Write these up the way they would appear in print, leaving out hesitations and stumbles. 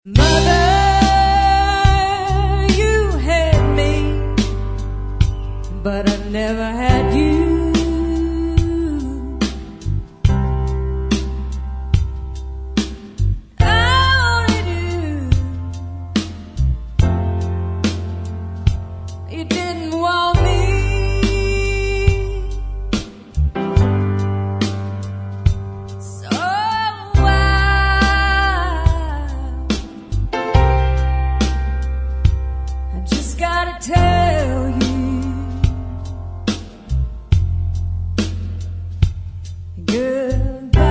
Mother, you had me, but I never had you. I wanted you. You didn't want me. So I just gotta tell you, goodbye.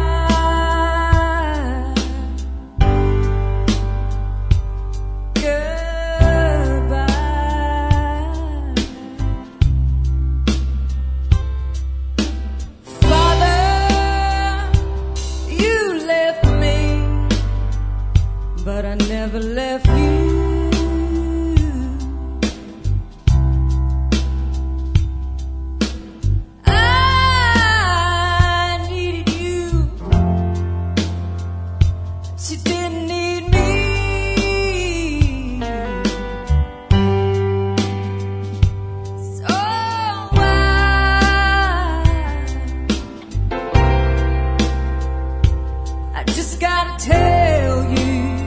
Goodbye. Father, you left me, but I never left you. She didn't need me. So I just gotta tell you,